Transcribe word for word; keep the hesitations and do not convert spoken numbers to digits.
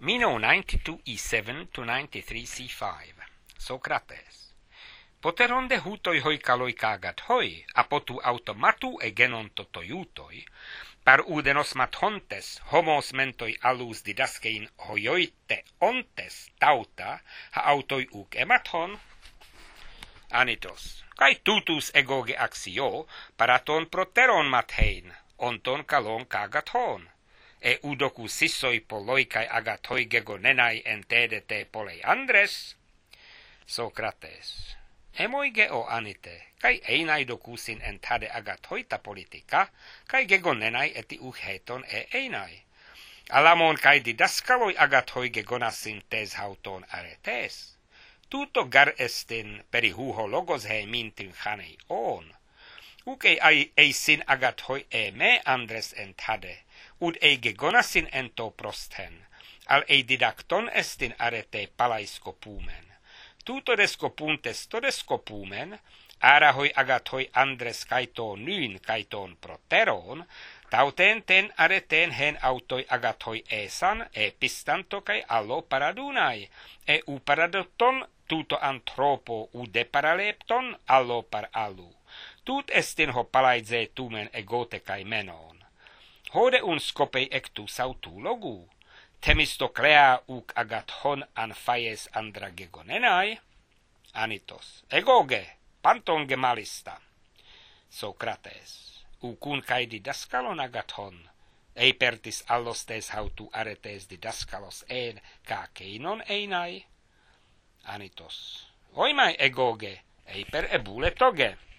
Meno ninety-two e seven to ninety-three c five. Socrates. Poteronde hutoi hoi kaloi kagat hoi, apotu automatu e genon totoiutoi, par udenos mathontes homos mentoi alus didaskein hoioite ontes tauta, ha autoi uk emathon. Anitos. Kai tutus egoge axio, paraton proteron mathein, onton kalon kagathon. E udoku sissoi poloi kai agathoi gegonenai entedete polei andres. Socrates. Emoige o anite, kai einai dokusin entade agathoita politika, kai gegonenai eti uheton e einai. Alamon kai didaskaloi agathoi gegonasin tes hauton aretes. Tuto gar estin perihuho logos he mintin hanei on. Uke ai eisin agathoi e me andres entade, ud ei gegonasin ento prosten, al ei didakton estin arete palaiskopumen. Tutodeskopuntes todeskopumen, arahoi agathoi andres kaito nyn kaiton proteron, tauten ten areten hen autoi agathoi esan, e pistanto kai allo paradunai, e u paradoton tuto anthropo u de paralepton allo par alu. Tut estin ho palaize tumen egote kai menon. Hode un skopei ectu sautu logu. Themistoclea uk agathon an phaies andragegonenai. Anitos. Egoge, panton gemalista. Socrates. Ukun kai didaskalon agathon. Eipertis allostes hautu aretes didaskalos en kakeinon einai. Anitos. Oimai egoge, eiper ebule toge.